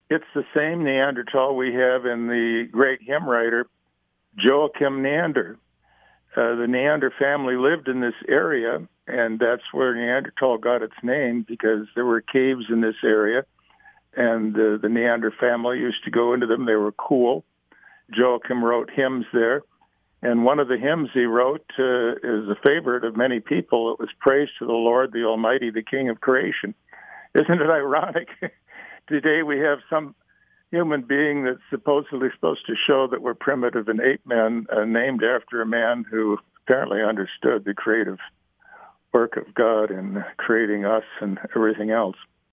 It's the same Neanderthal we have in the great hymn writer Joachim Neander. The Neander family lived in this area, and that's where Neanderthal got its name, because there were caves in this area, and the Neander family used to go into them. They were cool. Joachim wrote hymns there, and one of the hymns he wrote is a favorite of many people. It was Praise to the Lord, the Almighty, the King of Creation. Isn't it ironic? Today we have some human being that's supposedly supposed to show that we're primitive and ape men, named after a man who apparently understood the creative work of God in creating us and everything else.